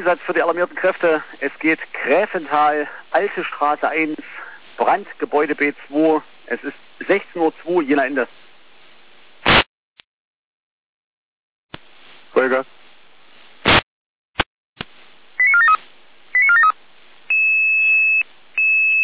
Einsatz für die alarmierten Kräfte. Es geht Gräfental, Alte Straße 1, Brand, Gebäude B2. Es ist 16:02 Uhr, Jena Ende. Vollgas.